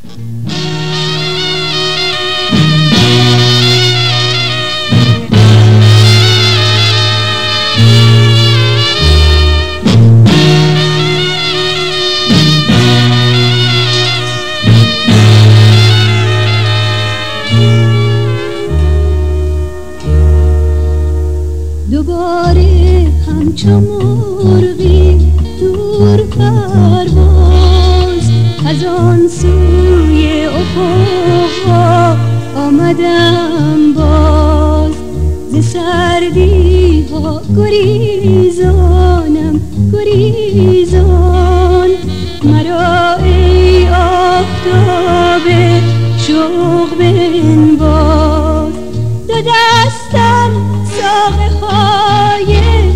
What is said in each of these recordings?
دوباره همچو مرغی دور پرواز از آن سوی افق آمدم باز ز سردی ها گریزانم گریزان مرا ای آفتاب شوق بنواز دو دستم ساقه های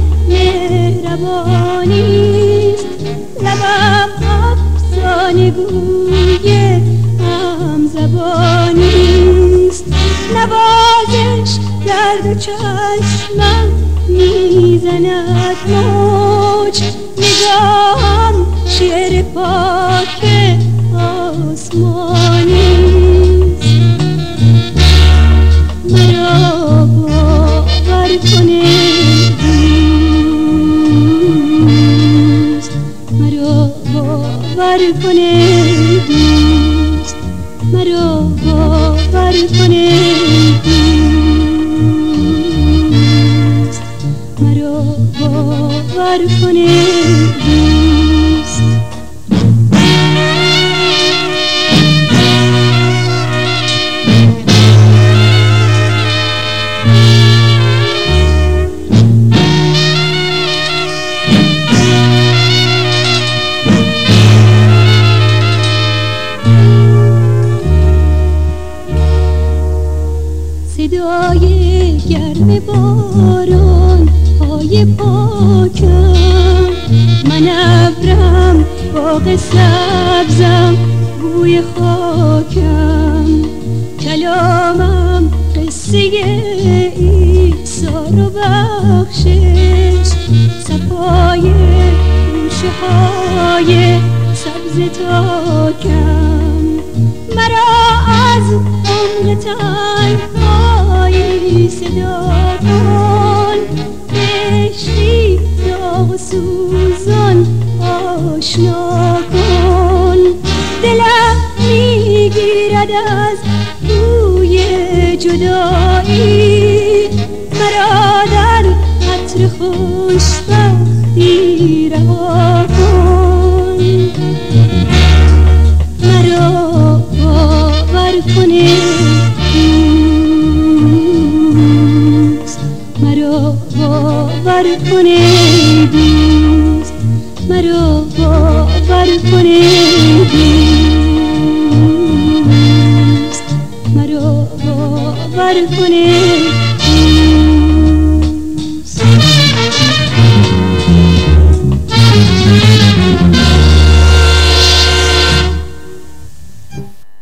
مهربانیست لبم افسانه گوی همزبانیست نوازش در دو چشمم میزند موج نگاهم شعر پاک آسمانیست مرا باور کنه دوست مرا باور کنه دوست مرا باور کنه دوست مرا باور کنه دوست صدای گرم باران های پاکم من ابرم باغ سبزم بوی خاکم کلامم قصه عیسی رو بخشش صفای گوشه های سبز تاکم مرا از عمر تنهایی صدا کن عشقی داغ و سوزان آشنا کن دلم میگیرد از بوی جدایی مرا در عطر خوشبختی رها کن مرا باور کنه دوست مرا باور کنه دوست